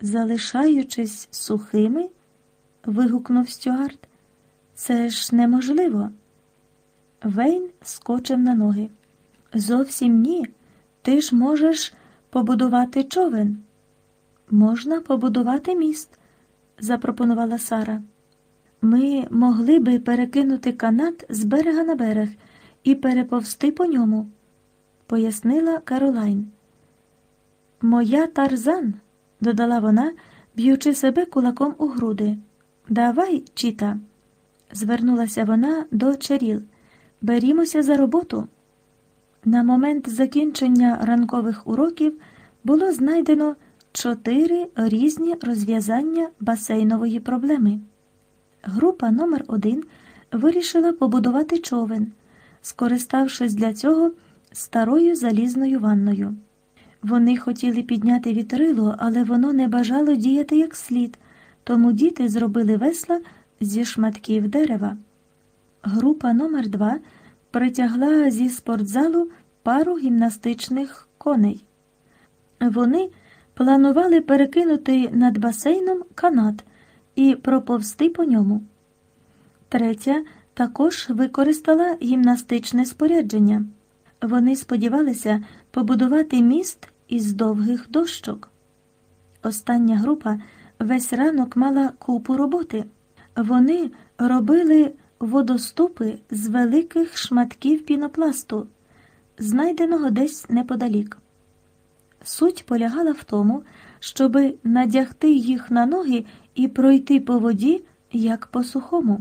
Залишаючись сухими? Вигукнув Стюарт. Це ж неможливо. Вейн скочив на ноги. Зовсім ні. Ти ж можеш побудувати човен. Можна побудувати міст, запропонувала Сара. Ми могли би перекинути канат з берега на берег і переповзти по ньому, пояснила Каролайн. Моя Тарзан, додала вона, б'ючи себе кулаком у груди. Давай, Чіта, звернулася вона до Черіл. Берімося за роботу. На момент закінчення ранкових уроків було знайдено 4 різні розв'язання басейнової проблеми. Група номер 1 вирішила побудувати човен, скориставшись для цього старою залізною ванною. Вони хотіли підняти вітрило, але воно не бажало діяти як слід, тому діти зробили весла зі шматків дерева. Група номер 2 притягла зі спортзалу пару гімнастичних коней. Вони планували перекинути над басейном канат і проповзти по ньому. Третя також використала гімнастичне спорядження. Вони сподівалися побудувати міст із довгих дощок. Остання група весь ранок мала купу роботи. Вони робили водоступи з великих шматків пінопласту, знайденого десь неподалік. Суть полягала в тому, щоби надягти їх на ноги і пройти по воді, як по сухому.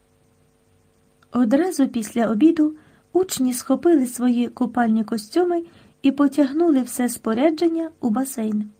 Одразу після обіду учні схопили свої купальні костюми і потягнули все спорядження у басейн.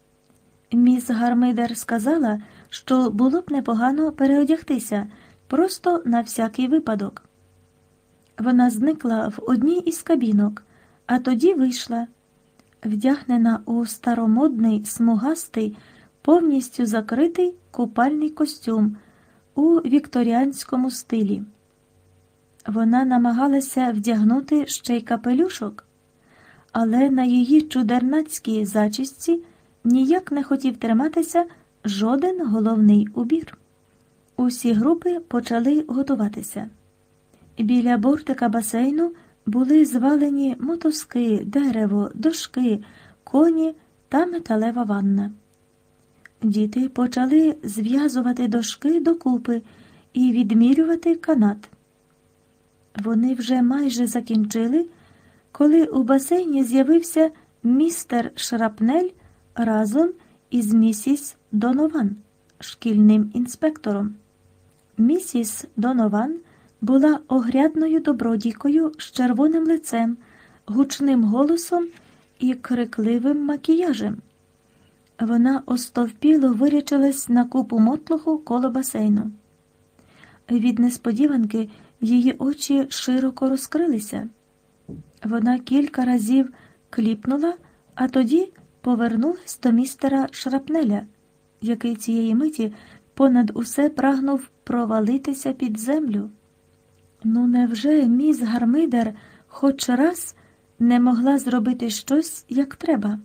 Міс Гармидер сказала, що було б непогано переодягтися, просто на всякий випадок. Вона зникла в одній із кабінок, а тоді вийшла, вдягнена у старомодний, смугастий, повністю закритий купальний костюм у вікторіанському стилі. Вона намагалася вдягнути ще й капелюшок, але на її чудернацькій зачісці ніяк не хотів триматися жоден головний убір. Усі групи почали готуватися. Біля бортика басейну були звалені мотузки, дерево, дошки, коні та металева ванна. Діти почали зв'язувати дошки докупи і відмірювати канат. Вони вже майже закінчили, коли у басейні з'явився містер Шрапнель разом із місіс Донован, шкільним інспектором. Місіс Донован була огрядною добродійкою з червоним лицем, гучним голосом і крикливим макіяжем. Вона остовпіло вирячилась на купу мотлоху коло басейну. Від несподіванки її очі широко розкрилися. Вона кілька разів кліпнула, а тоді повернулась до містера Шрапнеля, який цієї миті понад усе прагнув провалитися під землю. Ну невже міс Гармидер хоч раз не могла зробити щось, як треба?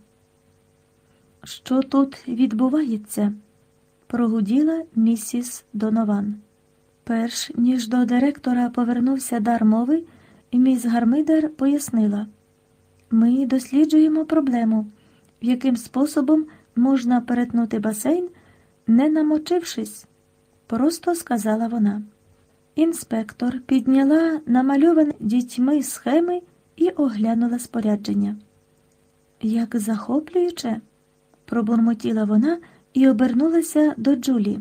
«Що тут відбувається?» – прогуділа місіс Донован. Перш ніж до директора повернувся дар мови, міс Гармидер пояснила. «Ми досліджуємо проблему, яким способом можна перетнути басейн, не намочившись», – просто сказала вона. Інспектор підняла намальовані дітьми схеми і оглянула спорядження. «Як захоплююче!» – пробурмотіла вона і обернулася до Джулі.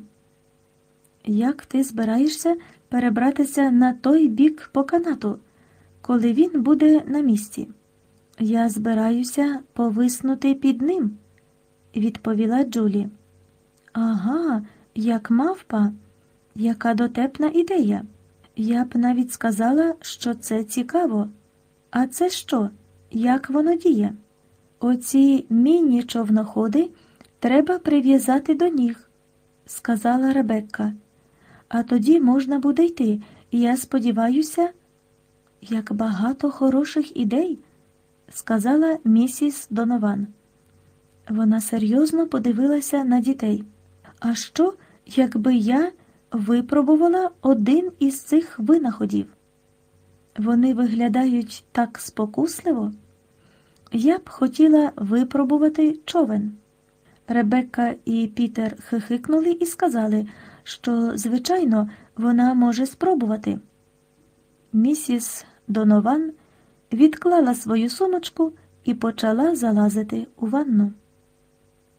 «Як ти збираєшся перебратися на той бік по канату, коли він буде на місці?» «Я збираюся повиснути під ним», – відповіла Джулі. «Ага, як мавпа. Яка дотепна ідея. Я б навіть сказала, що це цікаво. А це що? Як воно діє? Оці міні-човноходи треба прив'язати до ніг», – сказала Ребекка. «А тоді можна буде йти, і я сподіваюся...» «Як багато хороших ідей», – сказала місіс Донован. Вона серйозно подивилася на дітей. А що, якби я випробувала один із цих винаходів? Вони виглядають так спокусливо. Я б хотіла випробувати човен. Ребекка і Пітер хихикнули і сказали, що, звичайно, вона може спробувати. Місіс Донован відклала свою сумочку і почала залазити у ванну.